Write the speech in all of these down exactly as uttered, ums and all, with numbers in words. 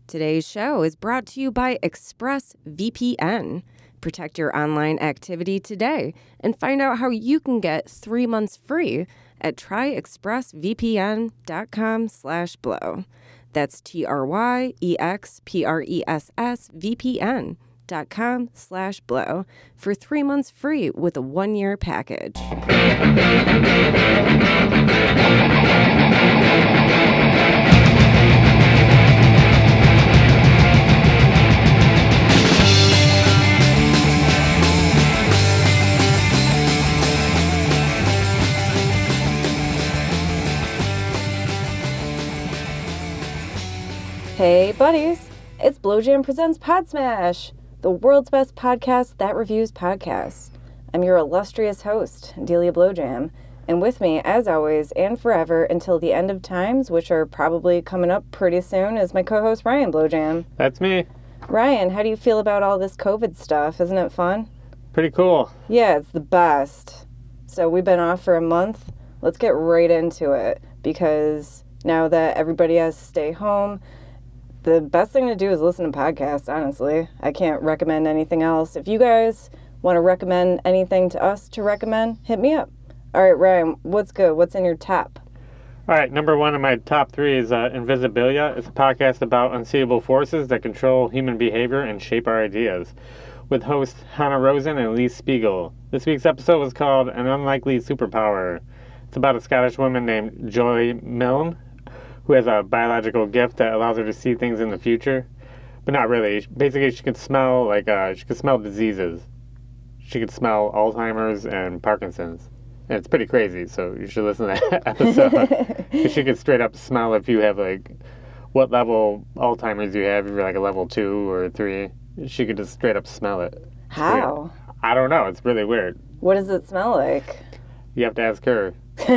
Today's show is brought to you by ExpressVPN. Protect your online activity today and find out how you can get three months free at tryexpressvpn.com slash blow. That's T-R-Y-E-X-P-R-E-S-S-V-P-N dot com slash blow for three months free with a one-year package. Hey buddies, it's Blowjam Presents Podsmash, the world's best podcast that reviews podcasts. I'm your illustrious host, Delia Blowjam, and with me, as always, and forever until the end of times, which are probably coming up pretty soon, is my co-host Ryan Blowjam. That's me. Ryan, how do you feel about all this COVID stuff? Isn't it fun? Pretty cool. Yeah, it's the best. So we've been off for a month. Let's get right into it, because now that everybody has to stay home, the best thing to do is listen to podcasts, honestly. I can't recommend anything else. If you guys want to recommend anything to us to recommend, hit me up. All right, Ryan, what's good? What's in your top? All right, number one of my top three is uh, Invisibilia. It's a podcast about unseeable forces that control human behavior and shape our ideas, with hosts Hannah Rosen and Lee Spiegel. This week's episode was called An Unlikely Superpower. It's about a Scottish woman named Joy Milne, who has a biological gift that allows her to see things in the future, but not really. Basically, she can smell like uh, she can smell diseases. She can smell Alzheimer's and Parkinson's, and it's pretty crazy. So you should listen to that episode. She can straight up smell if you have like what level Alzheimer's you have. If you're like a level two or three, she could just straight up smell it. How? I don't know. It's really weird. What does it smell like? You have to ask her.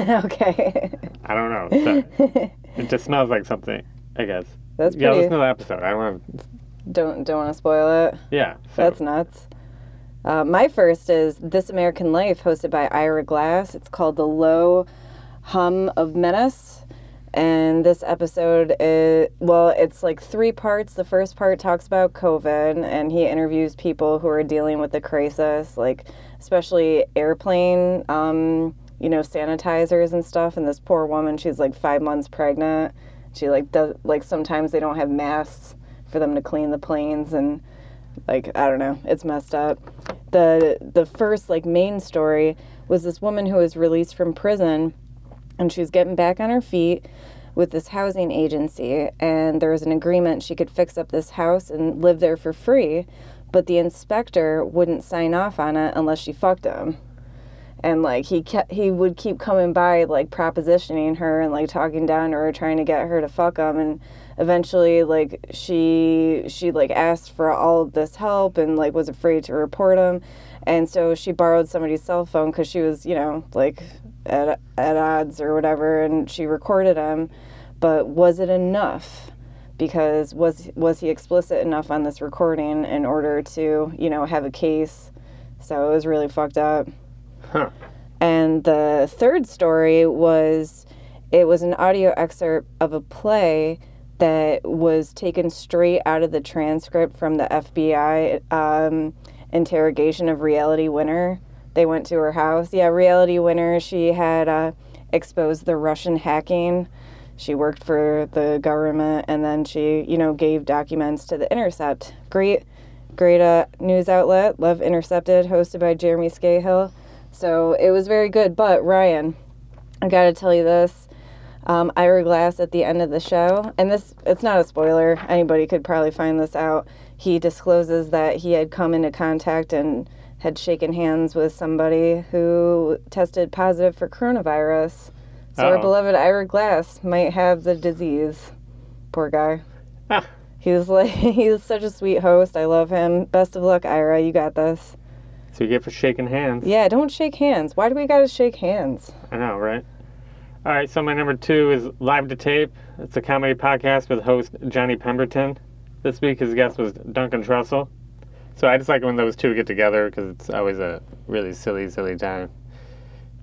Okay. I don't know. So, it just smells like something, I guess. That's pretty... Yeah, listen to the episode. I don't want to... Don't, don't want to spoil it? Yeah. So. That's nuts. Uh, my first is This American Life, hosted by Ira Glass. It's called The Low Hum of Menace. And this episode is, well, it's like three parts. The first part talks about COVID, and he interviews people who are dealing with the crisis, like especially airplane um you know, sanitizers and stuff. And this poor woman, she's like five months pregnant. She like does, like sometimes they don't have masks for them to clean the planes, and like, I don't know, it's messed up. The, the first like main story was this woman who was released from prison, and she's getting back on her feet with this housing agency, and there was an agreement she could fix up this house and live there for free, but the inspector wouldn't sign off on it unless she fucked him. And, like, he kept, he would keep coming by, like, propositioning her and, like, talking down to her, trying to get her to fuck him. And eventually, like, she, she like, asked for all of this help and, like, was afraid to report him. And so she borrowed somebody's cell phone because she was, you know, like, at, at odds or whatever. And she recorded him. But was it enough? Because was, was he explicit enough on this recording in order to, you know, have a case? So it was really fucked up. Huh. And the third story was, it was an audio excerpt of a play that was taken straight out of the transcript from the F B I um, interrogation of Reality Winner. They went to her house. Yeah, Reality Winner, she had uh, exposed the Russian hacking. She worked for the government, and then she, you know, gave documents to The Intercept. Great, great uh, news outlet. Love Intercepted, hosted by Jeremy Scahill. So it was very good. But Ryan, I gotta tell you this. Um, Ira Glass at the end of the show, and this, it's not a spoiler. Anybody could probably find this out. He discloses that he had come into contact and had shaken hands with somebody who tested positive for coronavirus. So Uh-oh. Our beloved Ira Glass might have the disease. Poor guy. Ah. He's like, he's such a sweet host. I love him. Best of luck, Ira. You got this. So you get for shaking hands. Yeah, don't shake hands. Why do we gotta shake hands? I know, right? All right, so my number two is Live to Tape. It's a comedy podcast with host Johnny Pemberton. This week his guest was Duncan Trussell. So I just like when those two get together because it's always a really silly, silly time.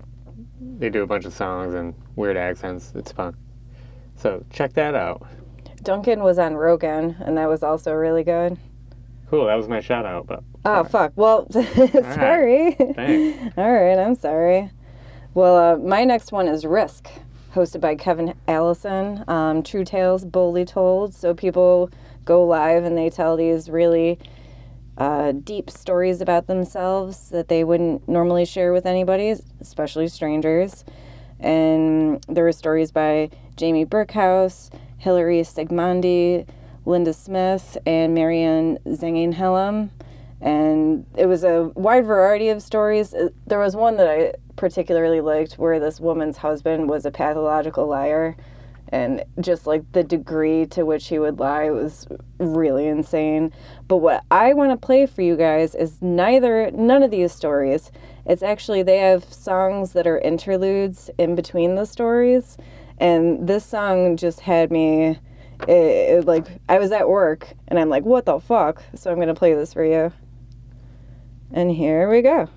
They do a bunch of songs and weird accents. It's fun. So check that out. Duncan was on Rogan, and that was also really good. Cool, that was my shout out. But oh, fuck. Well, sorry. Right. Thanks. All right, I'm sorry. Well, uh, my next one is Risk, hosted by Kevin Allison. Um, True Tales, Boldly Told. So people go live and they tell these really uh, deep stories about themselves that they wouldn't normally share with anybody, especially strangers. And there were stories by Jamie Burkhouse, Hilary Stegmandi, Linda Smith, and Marianne Zangenhelm. And it was a wide variety of stories. There was one that I particularly liked where this woman's husband was a pathological liar. And just like the degree to which he would lie was really insane. But what I want to play for you guys is neither, none of these stories. It's actually, they have songs that are interludes in between the stories. And this song just had me, it, it, like, I was at work and I'm like, what the fuck? So I'm going to play this for you. And here we go.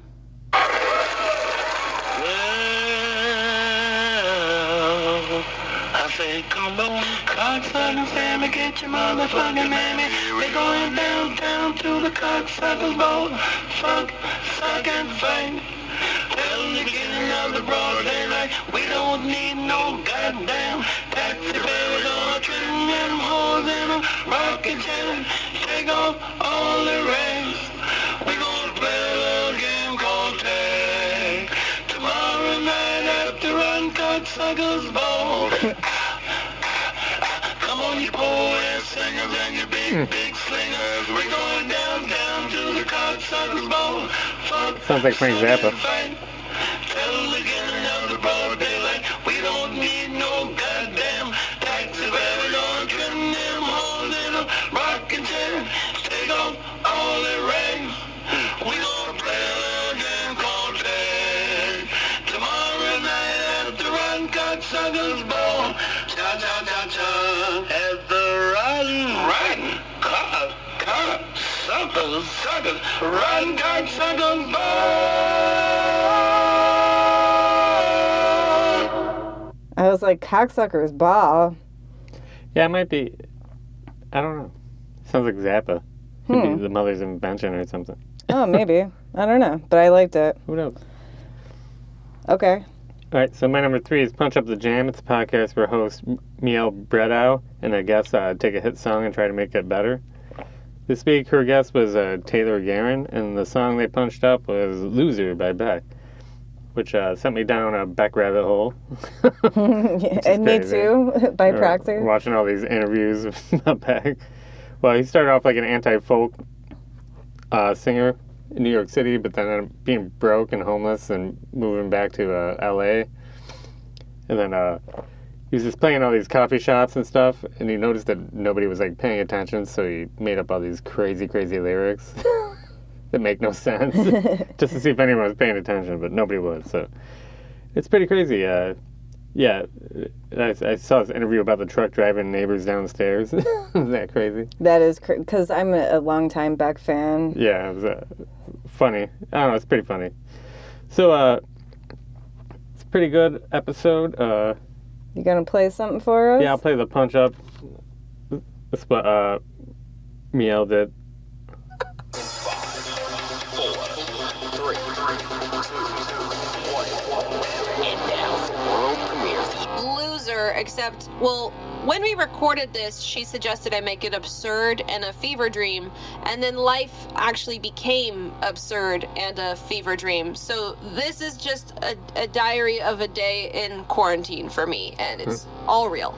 Come on, cocksuckers, Sammy, get your motherfucking mammy. We're going downtown to the cocksuckers bowl. Fuck, suck and fight. Tell them to get another broad daylight. We don't need no goddamn taxi ferry or trading them hoes in a rocket channel. Take off all the rays. We gonna play a little game called tag. Tomorrow night after run cocksuckers bowl. You poor-ass singers and you big, mm. big slingers. We're going downtown to the cocksuckers bowl. Fuck, sounds like Frank Zappa. Tell them to get another broad daylight. We don't need no goddamn taxi ferry on trim them holes in a rocking chair. Take off all the rags. We gonna play a little game called tag. Tomorrow night after run cocksuckers bowl. Cha cha cha cha. At the rotten, rotten, cock, cock, suckers, suckers, rotten cock, suckers, ball. I was like, cocksuckers ball. Yeah, it might be. I don't know. Sounds like Zappa. Could hmm. be the mother's invention or something. Oh, maybe. I don't know, but I liked it. Who knows? Okay. All right, so my number three is Punch Up the Jam. It's a podcast where host Miel Bredow and a guest uh, take a hit song and try to make it better. This week, her guest was uh, Taylor Guerin, and the song they punched up was Loser by Beck, which uh, sent me down a Beck rabbit hole. Yeah, and me too, by uh, proxy. Watching all these interviews about Beck. Well, he started off like an anti-folk uh, singer in New York City, but then uh, being broke and homeless and moving back to uh, L A. And then uh, he was just playing all these coffee shops and stuff, and he noticed that nobody was like paying attention, so he made up all these crazy, crazy lyrics that make no sense, just to see if anyone was paying attention, but nobody was. So it's pretty crazy. Uh, yeah, I, I saw this interview about the truck driving neighbors downstairs. Isn't that crazy? That is crazy, because I'm a, a longtime Beck fan. Yeah, it was uh, funny. I don't know, it's pretty funny. So, uh, it's a pretty good episode. Uh, you gonna play something for us? Yeah, I'll play the punch up. That's what uh, Miel did. Except, well, when we recorded this, she suggested I make it absurd and a fever dream, and then life actually became absurd and a fever dream. So this is just a, a diary of a day in quarantine for me, and it's hmm. all real.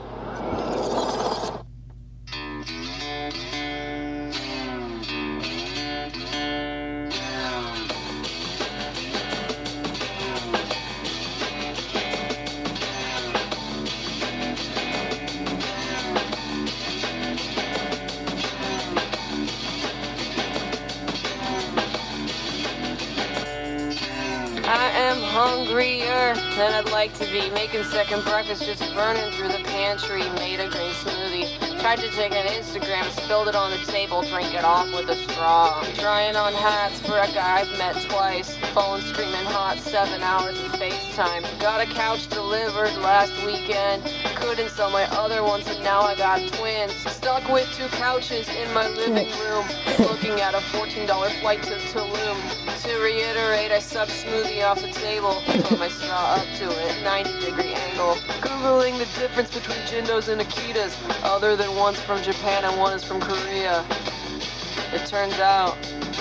Hungrier than I'd like to be. Making second breakfast, just burning through the pantry. Made a green smoothie. Tried to take an Instagram, spilled it on the table, drink it off with a straw. Trying on hats for a guy I've met twice. Phone screaming hot, seven hours of FaceTime. Got a couch delivered last weekend. Couldn't sell my other ones and now I got twins. Stuck with two couches in my living room. Looking at a fourteen dollar flight to Tulum. To reiterate, I sucked smoothie off the table. Put my straw up to it, ninety degree angle. Googling the difference between Jindos and Akitas. Other than one's from Japan and one is from Korea. It turns out,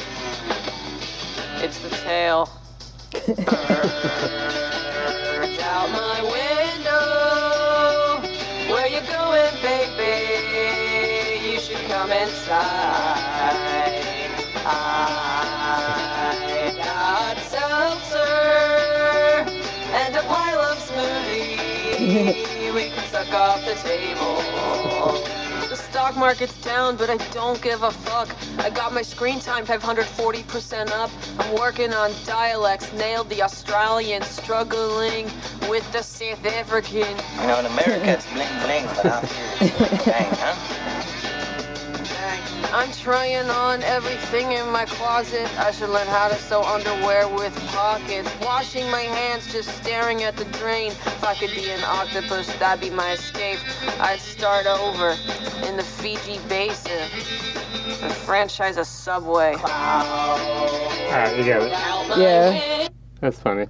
it's the tail. Birds out my window. Where you going, baby? You should come inside. I got seltzer and a pile of smoothie. We can suck off the table. The stock market's down, but I don't give a fuck. I got my screen time five hundred forty percent up. I'm working on dialects, nailed the Australian, struggling with the South African. You know, in America it's bling bling, but out here it's bang, huh? I'm trying on everything in my closet. I should learn how to sew underwear with pockets. Washing my hands, just staring at the drain. If I could be an octopus, that'd be my escape. I'd start over in the Fiji Basin and franchise a Subway. Alright, you got it. Yeah. That's funny.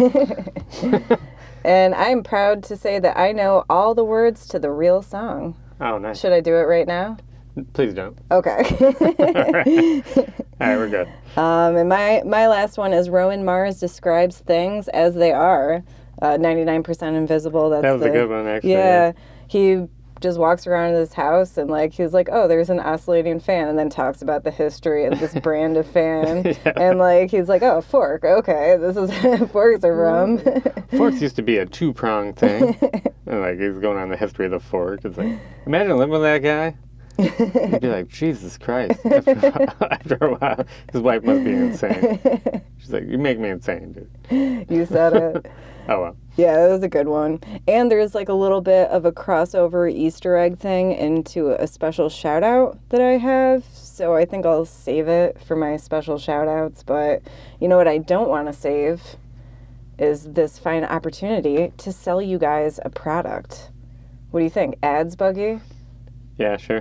And I'm proud to say that I know all the words to the real song. Oh, nice. Should I do it right now? Please don't. Okay. Alright, we're good. Um, and my, my last one is Roman Mars describes things as they are. Uh, ninety-nine percent invisible. That's That was the, a good one, actually. Yeah. He just walks around his house and like he's like, oh, there's an oscillating fan, and then talks about the history of this brand of fan. Yeah. And like he's like, oh, fork. Okay, this is forks are from. Forks used to be a two-pronged thing. And like he's going on the history of the fork. It's like, imagine living with that guy. You'd be like, Jesus Christ. After a while, after a while his wife must be insane. She's like, you make me insane, dude. You said it. Oh, well. Yeah, that was a good one. And there's like a little bit of a crossover Easter egg thing into a special shout out that I have. So I think I'll save it for my special shout outs. But you know what I don't want to save is this fine opportunity to sell you guys a product. What do you think? Ads, Buggy? Yeah, sure.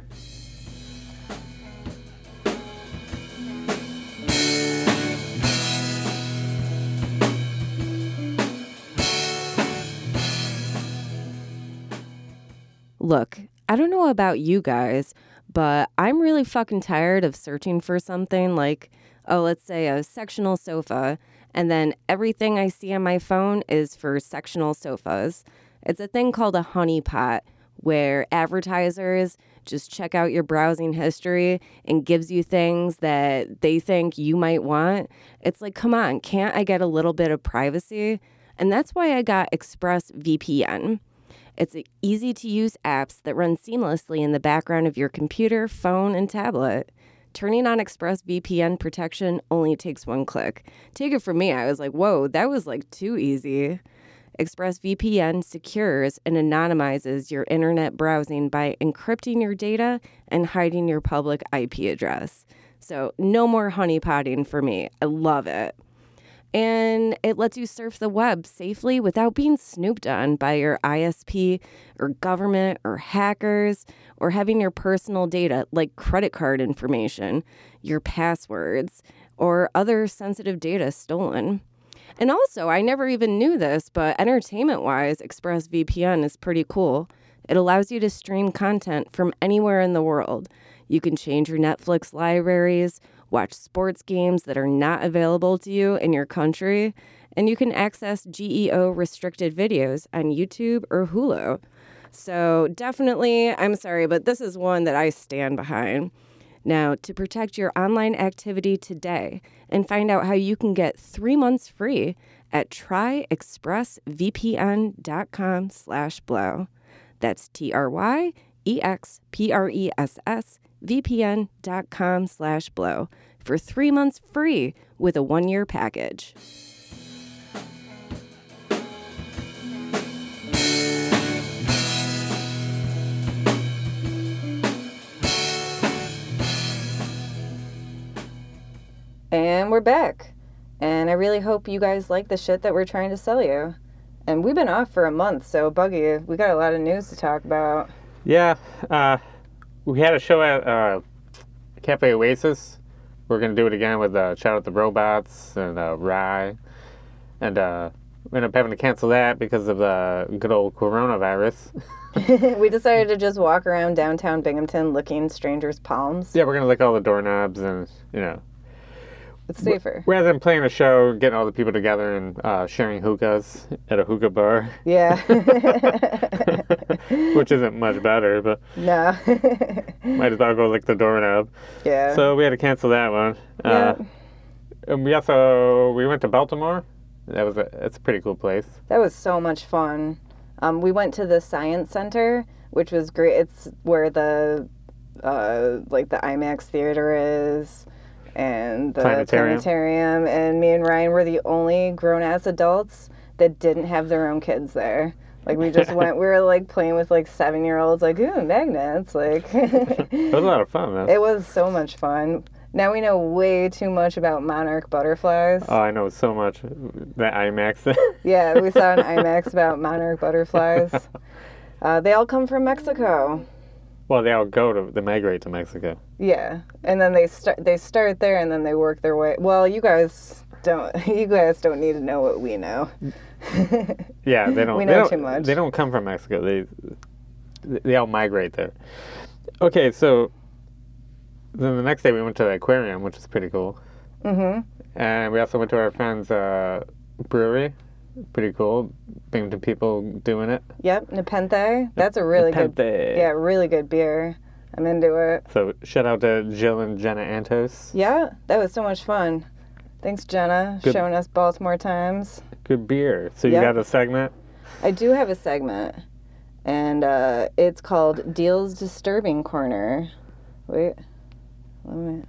Look, I don't know about you guys, but I'm really fucking tired of searching for something like, oh, let's say a sectional sofa, and then everything I see on my phone is for sectional sofas. It's a thing called a honeypot, where advertisers just check out your browsing history and gives you things that they think you might want. It's like, come on, can't I get a little bit of privacy? And that's why I got ExpressVPN. It's easy-to-use apps that run seamlessly in the background of your computer, phone, and tablet. Turning on ExpressVPN protection only takes one click. Take it from me, I was like, whoa, that was like too easy. ExpressVPN secures and anonymizes your internet browsing by encrypting your data and hiding your public I P address. So no more honeypotting for me. I love it. And it lets you surf the web safely without being snooped on by your I S P or government or hackers or having your personal data like credit card information, your passwords, or other sensitive data stolen. And also, I never even knew this, but entertainment-wise, ExpressVPN is pretty cool. It allows you to stream content from anywhere in the world. You can change your Netflix libraries, watch sports games that are not available to you in your country, and you can access G E O-restricted videos on YouTube or Hulu. So definitely, I'm sorry, but this is one that I stand behind. Now, to protect your online activity today and find out how you can get three months free at tryexpressvpn.com slash blow. That's T-R-Y-E-X-P-R-E-S-S vpn.com slash blow for three months free with a one-year package. And we're back. And I really hope you guys like the shit that we're trying to sell you. And we've been off for a month, so Buggy, we got a lot of news to talk about. Yeah, uh, we had a show at uh, Cafe Oasis. We're going to do it again with uh, Shout Out the Robots and uh, Rye. And uh, we ended up having to cancel that because of the good old coronavirus. We decided to just walk around downtown Binghamton licking strangers' palms. Yeah, we're going to lick all the doorknobs and, you know. It's safer. Rather than playing a show, getting all the people together and uh, sharing hookahs at a hookah bar. Yeah. Which isn't much better, but No. might as well go lick the doorknob. Yeah. So we had to cancel that one. Yeah. Uh, and we also, we went to Baltimore. That was a, it's a pretty cool place. That was so much fun. Um, we went to the Science Center, which was great. It's where the, uh, like the IMAX theater is, and the Planetarium. planetarium. And me and Ryan were the only grown-ass adults that didn't have their own kids there. Like, we just went, we were, like, playing with, like, seven-year-olds, like, ooh, magnets, like. It was a lot of fun, though. It was so much fun. Now we know way too much about monarch butterflies. Oh, I know so much. That IMAX. Yeah, we saw an IMAX about monarch butterflies. Uh, they all come from Mexico. Well, they all go to, they migrate to Mexico. Yeah, and then they start they start there and then they work their way. Well, you guys don't you guys don't need to know what we know. Yeah, they don't. We they know don't, too much. They don't come from Mexico. They they all migrate there. Okay, so then the next day we went to the aquarium, which is pretty cool. Mhm. And we also went to our friend's uh, brewery. Pretty cool. Binghamton people doing it. Yep, Nepenthe. That's a really good. Nepenthe. Yeah, really good beer. I'm into it. So shout out to Jill and Jenna Antos. Yeah, that was so much fun. Thanks, Jenna, Good. showing us Baltimore times. Good beer. So you Yep. got a segment? I do have a segment, and uh, it's called Deal's Disturbing Corner. Wait, let me.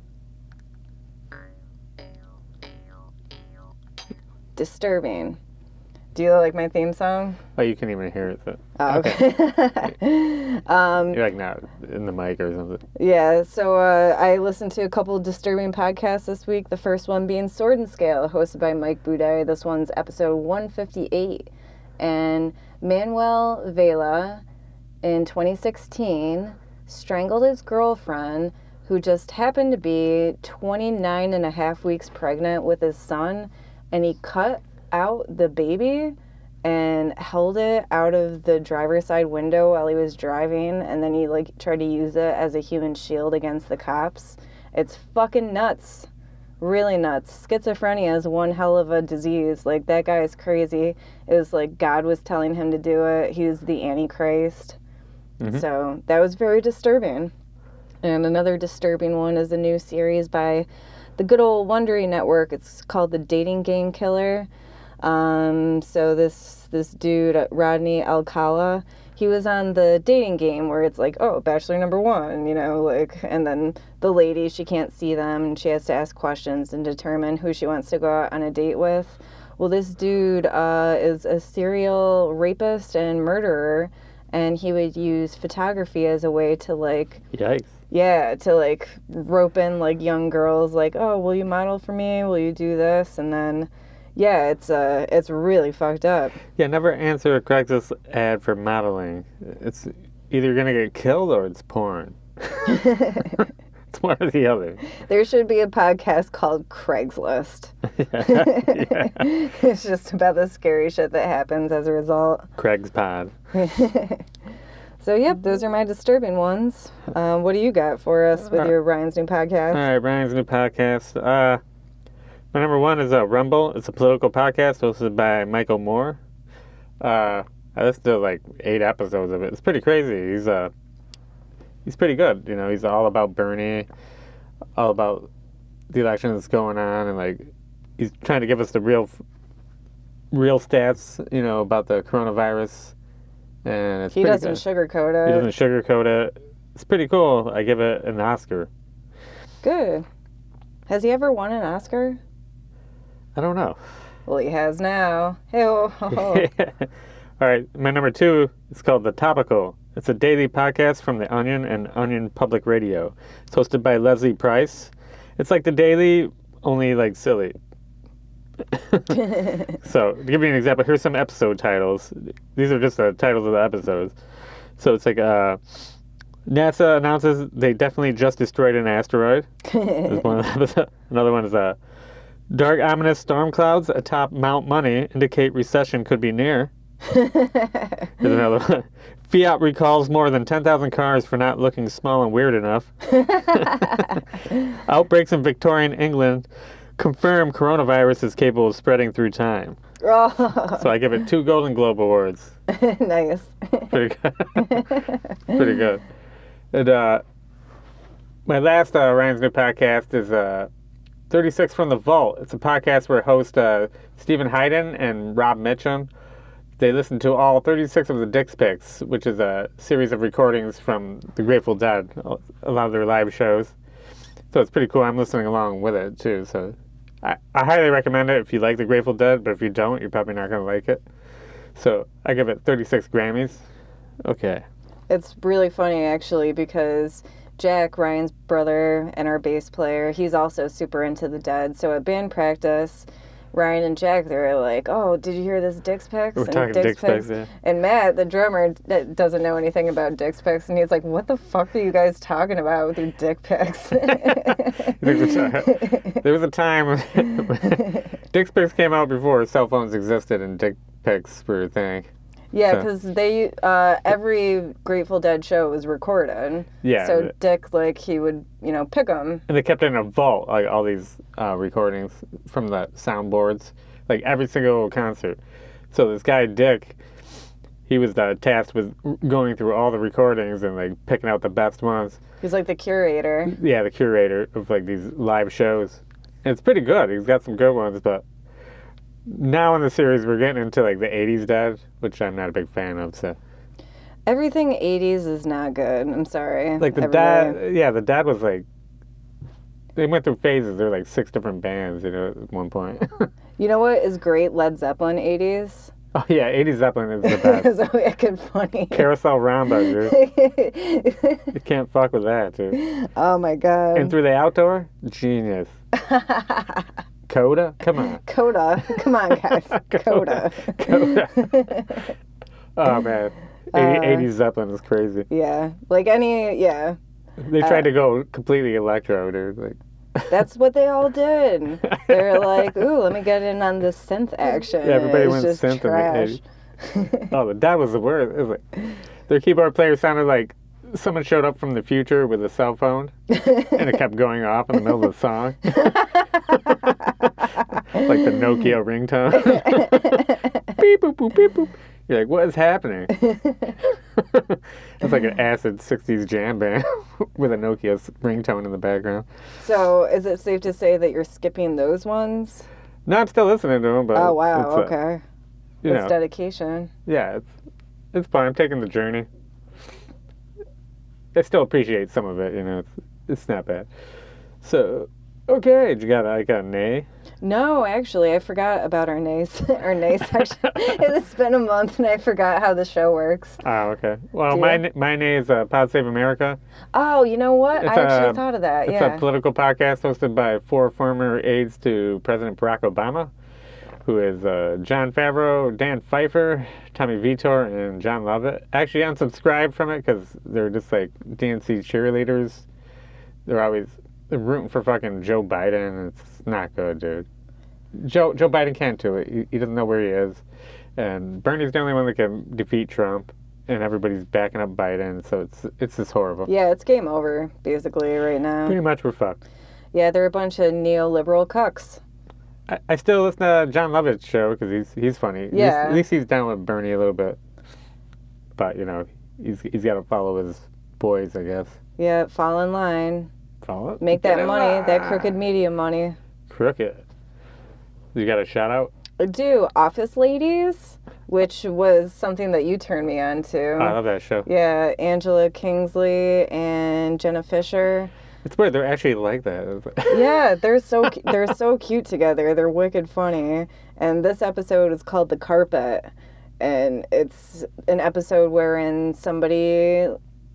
Disturbing. Do you like my theme song? Oh, you can even hear it. So. Oh, okay. um, You're like not in the mic or something. yeah, so uh, I listened to a couple of disturbing podcasts this week. The first one being Sword and Scale, hosted by Mike Boudet. This one's episode one fifty-eight. And Manuel Vela, in twenty sixteen, strangled his girlfriend, who just happened to be twenty-nine and a half weeks pregnant with his son, and he cut out the baby and held it out of the driver's side window while he was driving, and then he like tried to use it as a human shield against the cops. It's fucking nuts. Really nuts. Schizophrenia is one hell of a disease. Like, that guy is crazy. It was like God was telling him to do it. He was the Antichrist. Mhm. So that was very disturbing. And another disturbing one is a new series by the good old Wondery Network. It's called The Dating Game Killer. Um, so this this dude, Rodney Alcala, he was on the dating game where it's like, oh, bachelor number one, you know, like, and then the lady, she can't see them and she has to ask questions and determine who she wants to go out on a date with. Well, this dude uh, is a serial rapist and murderer, and he would use photography as a way to, like, Yikes. yeah, to, like, rope in, like, young girls, like, oh, will you model for me? Will you do this? And then, yeah, it's uh, it's really fucked up. Yeah, never answer a Craigslist ad for modeling. It's either gonna get killed or it's porn. It's one or the other. There should be a podcast called Craigslist. Yeah. It's just about the scary shit that happens as a result. Craig's Pod. So, yep, those are my disturbing ones. Um, what do you got for us with Uh, your Ryan's new podcast? All right, Ryan's new podcast. Uh, my number one is uh, Rumble. It's a political podcast hosted by Michael Moore. Uh, I listened to like eight episodes of it. It's pretty crazy. He's uh, he's pretty good. You know, he's all about Bernie, all about the election that's going on, and like he's trying to give us the real, real stats. You know, about the coronavirus. And it's He pretty doesn't good. sugarcoat He it. doesn't sugarcoat it. It's pretty cool. I give it an Oscar. Good. Has he ever won an Oscar? I don't know. Well, he has now. Hey, All right, my number two is called The Topical. It's a daily podcast from The Onion and Onion Public Radio. It's hosted by Leslie Price. It's like The Daily only like silly. So, to give you an example, here's some episode titles. These are just the titles of the episodes. So it's like, uh, NASA announces they definitely just destroyed an asteroid. Is one of the episodes. Another one is, uh, dark ominous storm clouds atop Mount Money indicate recession could be near. Here's another one. Fiat recalls more than ten thousand cars for not looking small and weird enough. Outbreaks in Victorian England confirm coronavirus is capable of spreading through time. Oh. So I give it two Golden Globe Awards. Nice. Pretty good. Pretty good. And uh, my last uh, Ryan's New podcast is uh, thirty-six from the Vault. It's a podcast where host uh, Stephen Hayden and Rob Mitchum, they listen to all thirty-six of the Dick's Picks, which is a series of recordings from the Grateful Dead, a lot of their live shows. So it's pretty cool. I'm listening along with it, too. So I, I highly recommend it if you like the Grateful Dead, but if you don't, you're probably not going to like it. So I give it thirty-six Grammys. Okay. It's really funny, actually, because Jack, Ryan's brother and our bass player, he's also super into the Dead. So at band practice, Ryan and Jack, they're like, "Oh, did you hear this Dick's Picks?" We're and talking Dick's Picks, yeah. And Matt, the drummer, d- doesn't know anything about Dick's Picks, and he's like, "What the fuck are you guys talking about with your Dick Picks?" there, was a, there was a time when Dick's Picks came out before cell phones existed and Dick Picks were a thing. Yeah, So- because they uh, every Grateful Dead show was recorded. Yeah. So Dick, like, he would, you know, pick them. And they kept it in a vault, like all these uh, recordings from the soundboards, like every single concert. So this guy, Dick, he was uh, tasked with going through all the recordings and like picking out the best ones. He's like the curator. Yeah, the curator of like these live shows. And it's pretty good. He's got some good ones, but now in the series we're getting into like the eighties Dead, which I'm not a big fan of. So Everything eighties is not good. I'm sorry. like the everybody. Dad, yeah, the Dad was like, they went through phases. There were like six different bands, you know, at one point. You know what is great? Led Zeppelin eighties. Oh yeah, eighties Zeppelin is the best. It's so wicked funny. Carousel Roundabout, dude. You can't fuck with that, dude. Oh my god. And Through the Outdoor, genius. Coda, come on. Coda. Come on, guys. Coda. Coda. Oh man, Uh, eighties Zeppelin is crazy. Yeah. Like any, yeah. They tried to go completely electro, dude. Like, That's what they all did. They're like, ooh, let me get in on this synth action. yeah, everybody It's went just synth trash. in the eighties. Oh, the Dad was the worst. It was like, their keyboard player sounded like someone showed up from the future with a cell phone, and it kept going off in the middle of the song. Like the Nokia ringtone. Beep boop boop beep boop. You're like, what is happening? It's like an acid sixties jam band with a Nokia s- ringtone in the background. So, is it safe to say that you're skipping those ones? No, I'm still listening to them, but Oh wow, it's, uh, okay. you That's know, dedication. yeah, it's it's fun. I'm taking the journey. I still appreciate some of it, you know. It's it's not bad. So, okay, you got I got a nay. No, actually, I forgot about our nay our nay section. It's been a month, and I forgot how the show works. Oh, okay. Well, Do my you? n- my name is uh, Pod Save America. Oh, you know what? It's I actually a- thought of that. It's Yeah. a political podcast hosted by four former aides to President Barack Obama, who is uh, John Favreau, Dan Pfeiffer, Tommy Vitor, and John Lovett. Actually, unsubscribed from it because they're just like D N C cheerleaders. They're always they're rooting for fucking Joe Biden. It's not good, dude. Joe Joe Biden can't do it. He, he doesn't know where he is. And Bernie's the only one that can defeat Trump. And everybody's backing up Biden. So it's it's just horrible. Yeah, it's game over, basically, right now. Pretty much we're fucked. Yeah, they're a bunch of neoliberal cucks. I, I still listen to John Lovett's show because he's he's funny. At least- Yeah. At least, he's down with Bernie a little bit. But, you know, he's he's got to follow his boys, I guess. Yeah, fall in line. Follow? Make Get that in money, that line. crooked media money. Crooked. You got a shout out? I do. Office Ladies, which was something that you turned me on to. Oh, I love that show. Yeah, Angela Kingsley and Jenna Fisher. It's weird. They're actually like that. Yeah, they're so cu- they're so cute together. They're wicked funny. And this episode is called The Carpet, and it's an episode wherein somebody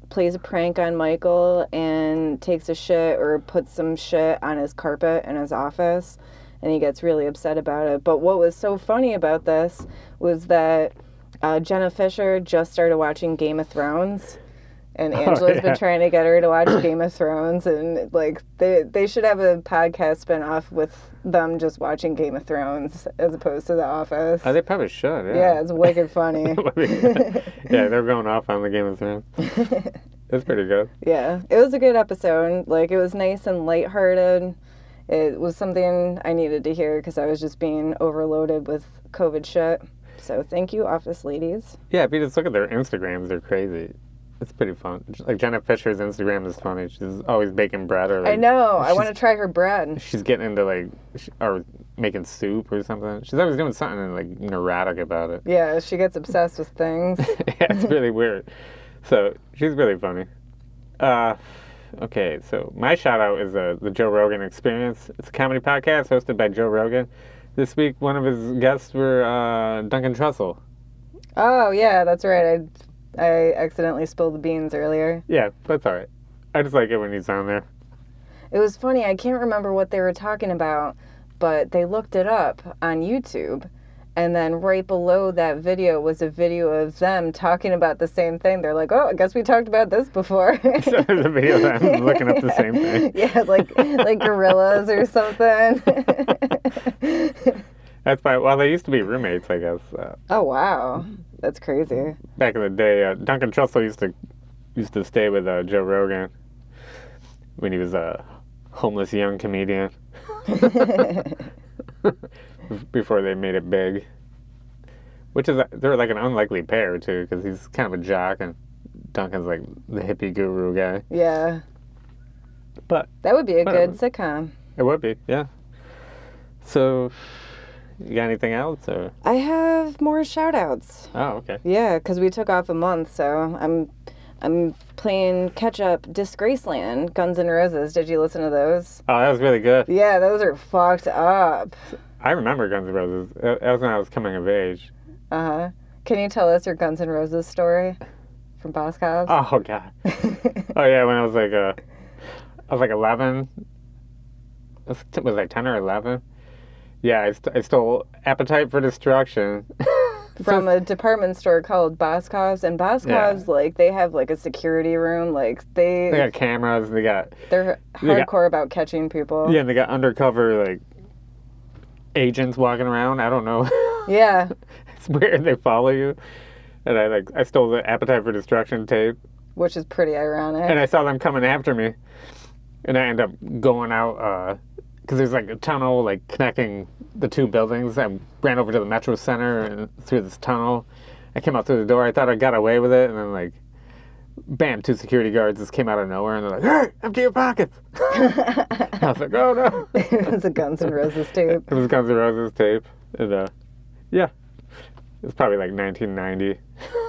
plays a prank on Michael and takes a shit or puts some shit on his carpet in his office, and he gets really upset about it. But what was so funny about this was that uh, Jenna Fisher just started watching Game of Thrones, and Angela's Oh, yeah. been trying to get her to watch Game of Thrones, and like they they should have a podcast spin off with them just watching Game of Thrones as opposed to The Office. Oh, they probably should. Yeah, Yeah, it's wicked funny. yeah, they're going off on the Game of Thrones. It's pretty good. Yeah, it was a good episode. Like, it was nice and lighthearted. It was something I needed to hear because I was just being overloaded with COVID shit. So thank you, Office ladies. Yeah, if you just look at their Instagrams, they're crazy. It's pretty fun. Like Jenna Fisher's Instagram is funny. She's always baking bread or like, I know. I she's- want to try her bread. She's getting into like, sh- or making soup or something. She's always doing something like neurotic about it. Yeah, she gets obsessed with things. Yeah, it's really weird. So she's really funny. Uh, okay, so my shout out is uh, the Joe Rogan Experience. It's a comedy podcast hosted by Joe Rogan. This week, one of his guests were uh, Duncan Trussell. Oh, yeah, that's right. I I accidentally spilled the beans earlier. Yeah, that's all right. I just like it when he's on there. It was funny. I can't remember what they were talking about, but they looked it up on YouTube. And then right below that video was a video of them talking about the same thing. They're like, oh, I guess we talked about this before. So there's a video of them looking up the same thing. Yeah, like like gorillas or something. That's fine. Well, they used to be roommates, I guess. Uh, Oh, wow. That's crazy. back in the day, uh, Duncan Trussell used to used to stay with uh, Joe Rogan when he was a homeless young comedian. Before they made it big, which is they're like an unlikely pair too, because he's kind of a jock and Duncan's like the hippie guru guy. Yeah. But That would be a Whatever. good sitcom. it would be, yeah. So, you got anything else or? I have more shout outs. Oh, okay. Yeah, because we took off a month, so I'm I'm playing catch up Disgraceland, Guns N' Roses. Did you listen to those? Oh, that was really good. Yeah, those are fucked up. I remember Guns N' Roses. That that was when I was coming of age. Uh huh. Can you tell us your Guns N' Roses story from Boscov's? Oh god. Oh yeah, when I was like uh, I was like eleven. I was, was I ten or eleven? Yeah, I, st- I stole Appetite for Destruction. From a department store called Boscov's, and Boscov's, Yeah. like, they have like a security room. Like they, They got cameras. They got they're they got- hardcore about catching people. yeah, and they got undercover like agents walking around. I don't know. Yeah. It's weird. They follow you. And I like I stole the Appetite for Destruction tape, Which is pretty ironic. and I saw them coming after me, and I end up going out because there's like a tunnel like connecting the two buildings. I ran over to the Metro Center and through this tunnel. I came out through the door. I thought I got away with it, and then like, bam! Two security guards just came out of nowhere, and they're like, "Hey, empty your pockets!" I was like, "Oh no!" It was a Guns N' Roses tape. It was Guns N' Roses tape, and uh, yeah, it was probably like nineteen ninety.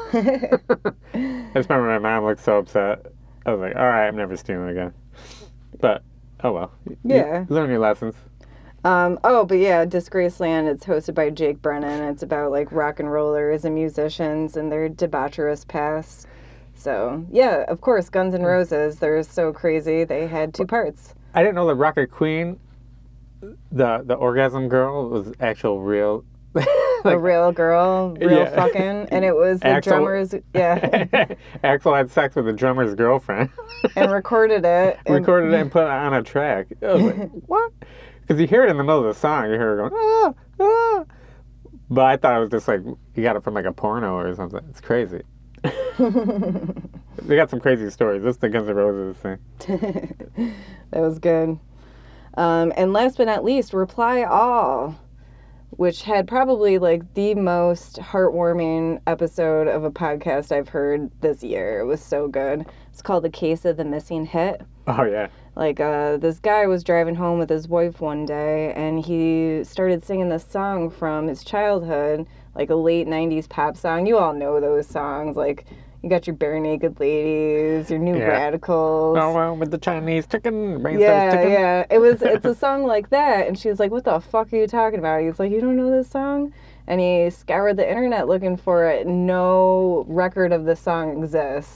I just remember my mom looked so upset. I was like, "All right, I'm never stealing again." But oh well. You- Yeah. you learn your lessons. Um, oh, but yeah, Disgraceland, it's hosted by Jake Brennan. It's about like rock and rollers and musicians and their debaucherous past. So, yeah, of course, Guns N' Roses, they're so crazy. They had two parts. I didn't know the Rocket Queen, the the orgasm girl, was actual real. A real girl, real Yeah. fucking, and it was the Axl- drummer's, yeah, Axl had sex with the drummer's girlfriend. and recorded it. And, Recorded it and put it on a track. I was like, what? Because you hear it in the middle of the song. You hear her going, ah, ah. But I thought it was just like, you got it from like a porno or something. It's crazy. They got some crazy stories. This is the Guns N' Roses thing. That was good. Um, and last but not least, Reply All, which had probably like the most heartwarming episode of a podcast I've heard this year. It was so good. It's called The Case of the Missing Hit. Oh, yeah. Like, uh, this guy was driving home with his wife one day, and he started singing this song from his childhood, like a late nineties pop song. You all know those songs. Like, you got your Bare Naked Ladies, your New Yeah. Radicals. Oh, well, with the Chinese chicken, brain Yeah, starts ticking. yeah. It was. It's a song like that, and she was like, "What the fuck are you talking about?" He's like, "You don't know this song?" And he scoured the internet looking for it. No record of the song exists.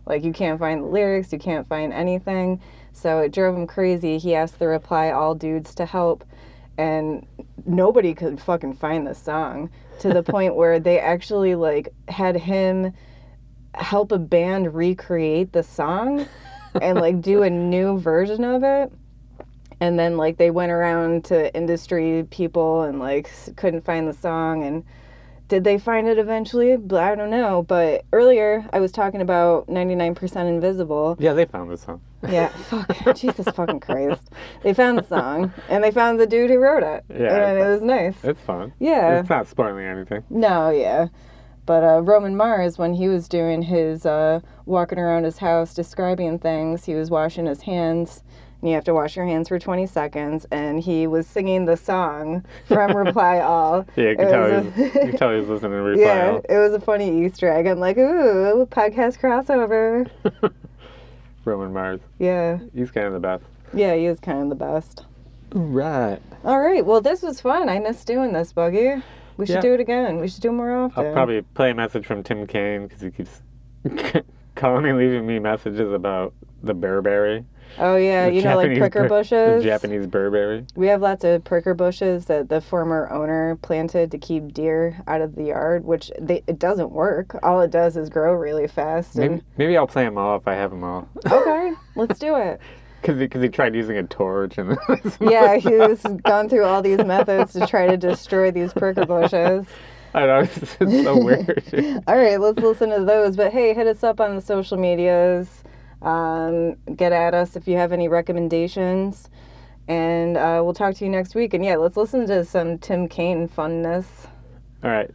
Like, you can't find the lyrics, you can't find anything. So it drove him crazy. He asked the Reply All dudes to help, and nobody could fucking find the song, to the point where they actually, like, had him help a band recreate the song and, like, do a new version of it. And then, like, they went around to industry people and, like, couldn't find the song. And did they find it eventually? I don't know. But earlier, I was talking about ninety-nine percent Invisible. Yeah, they found the song. Yeah, fuck. Jesus fucking Christ. They found the song, and they found the dude who wrote it. Yeah. And it was nice. It's fun. Yeah. It's not spoiling anything. No, yeah. But uh, Roman Mars, when he was doing his uh, walking around his house describing things, he was washing his hands. And you have to wash your hands for twenty seconds. And he was singing the song from Reply All. Yeah, you can, It tell was he was, a- you can tell he was listening to Reply Yeah, All. it was a funny Easter egg. I'm like, ooh, podcast crossover. Roman Mars. Yeah. He's kind of the best. Yeah, he is kind of the best. Right. All right, well, this was fun. I missed doing this, Buggy. We should Yeah. do it again. We should do it more often. I'll probably play a message from Tim Kaine because he keeps calling me, leaving me messages about the Burberry. Oh, yeah, The you know, like Japanese pricker bur- bushes. The Japanese Burberry. We have lots of pricker bushes that the former owner planted to keep deer out of the yard, which they, it doesn't work. All it does is grow really fast. Maybe, And, maybe I'll play them all if I have them all. okay, let's do it. Because he, 'cause he tried using a torch and Yeah, he's gone through all these methods to try to destroy these pricker bushes. I know, it's, it's so weird. All right, let's listen to those. But hey, hit us up on the social medias. Um, get at us if you have any recommendations. And uh, we'll talk to you next week. And yeah, let's listen to some Tim Kaine funness. All right.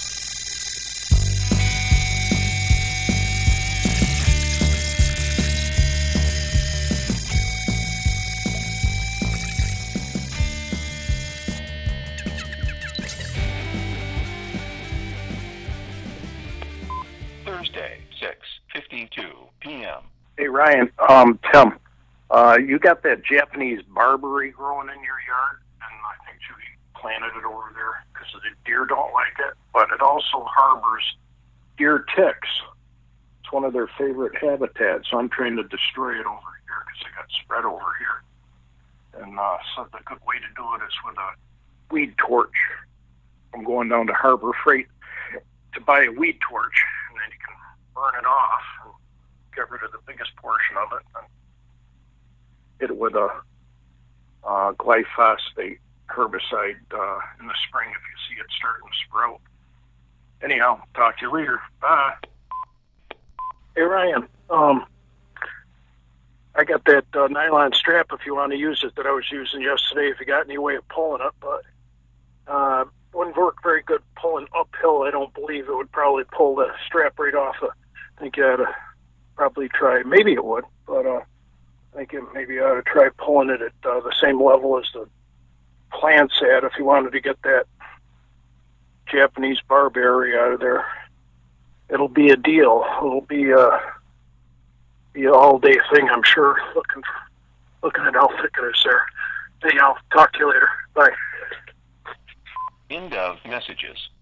Thursday, six fifty-two p.m. Hey, Ryan, um, Tim, uh, you got that Japanese barberry growing in your yard, and I think Judy planted it over there because the deer don't like it, but it also harbors deer ticks. It's one of their favorite habitats, so I'm trying to destroy it over here because it got spread over here. And uh, so the good way to do it is with a weed torch. I'm going down to Harbor Freight to buy a weed torch, and then you can burn it off and get rid of the biggest portion of it and hit it with a uh, glyphosate herbicide uh, in the spring if you see it starting to sprout. Anyhow, talk to you later. Bye. Hey, Ryan, um, I got that uh, nylon strap if you want to use it that I was using yesterday if you got any way of pulling it, but uh, wouldn't work very good pulling uphill. I don't believe it would probably pull the strap right off. The, I think you ought to probably try, maybe it would, but uh, I think it, maybe you ought to try pulling it at uh, the same level as the plants at if you wanted to get that Japanese barberry out of there. It'll be a deal. It'll be a, be an all-day thing, I'm sure, looking for, looking at how thick it is there. Anyhow, talk to you later. Bye. End of messages.